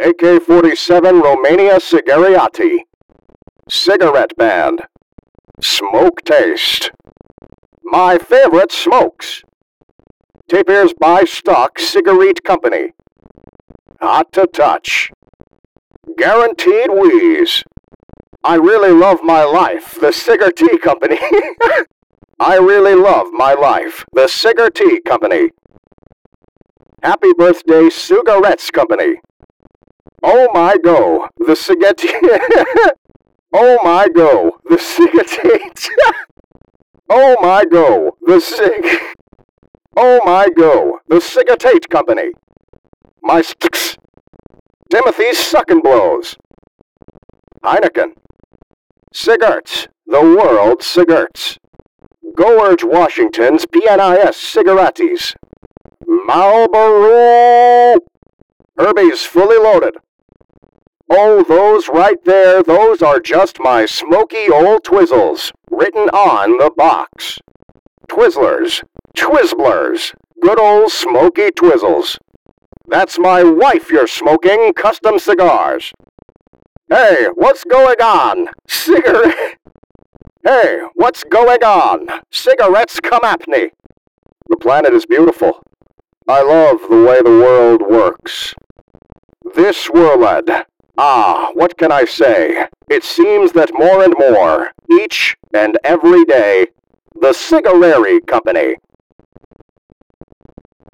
AK-47 Romania Sigariati. Cigarette band. Smoke taste. My favorite smokes. Tapirs by stock cigarette company. Hot to touch. Guaranteed wheeze. I really love my life, the Cigar Tea Company. I really love my life, the Cigar Tea Company. Happy birthday, Cigarettes Company. Oh my go, the Cigar Tea. Oh my go, the Cigar Tea. Oh my go, the Cig. Oh my go, the Cigar Tate Company. My sticks. Timothy's Suckin' Blows. Heineken. Cigarts, the world cigarts. Gorge Washington's PNIS Cigaratis. Marlboro. Herbie's Fully Loaded. Oh, those right there, those are just my smoky old Twizzles, written on the box. Twizzlers, Twizzlers, good old smoky Twizzles. That's my wife you're smoking, custom cigars. Hey, what's going on? Hey, what's going on? Cigarettes come at me. The planet is beautiful. I love the way the world works. This world, what can I say? It seems that more and more, each and every day, the Cigarary Company